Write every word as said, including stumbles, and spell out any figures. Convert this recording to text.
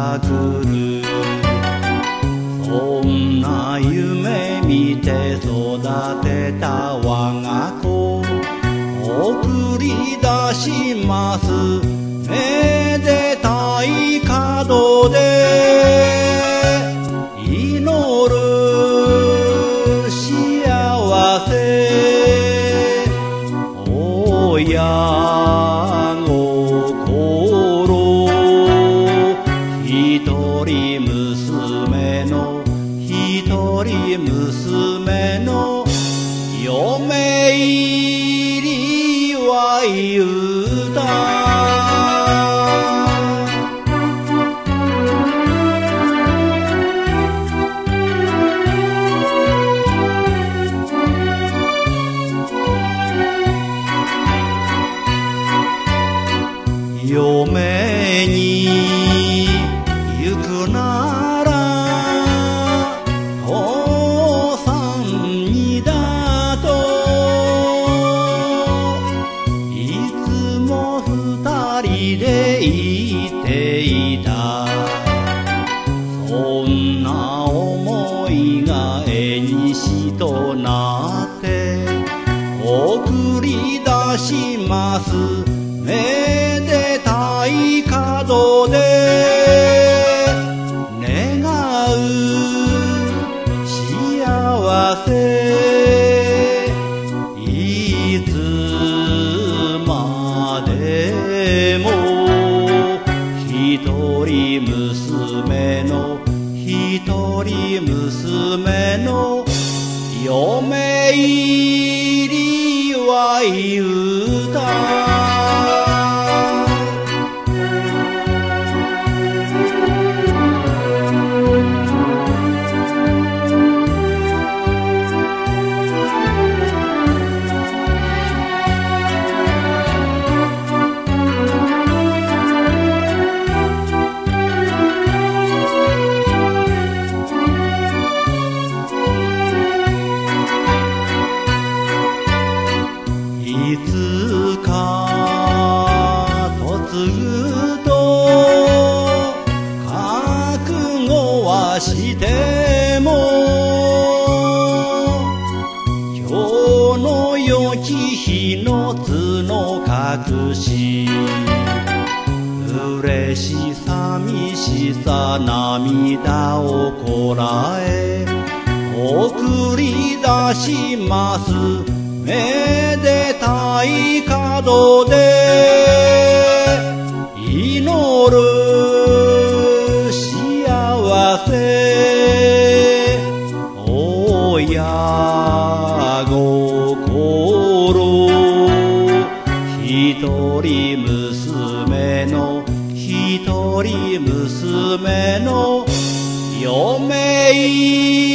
が来る。そんな夢見て育てた我が子、送り出します。めでたい門で祈る幸せ、親心、一人娘の一人娘の嫁入りは言うた。嫁に行くなら父さんにだと、いつも二人で言っていた。そんな思いが縁となって送り出します。めでたい門で願う幸せ、いつまでも一人娘の一人娘の嫁入りは言うた。いつか嫁ぐと覚悟はしても、今日の良き日の角隠し、嬉し寂しさ涙をこらえ送り出します。めでたい門で祈る幸せ、親心、一人娘の一人娘の嫁入り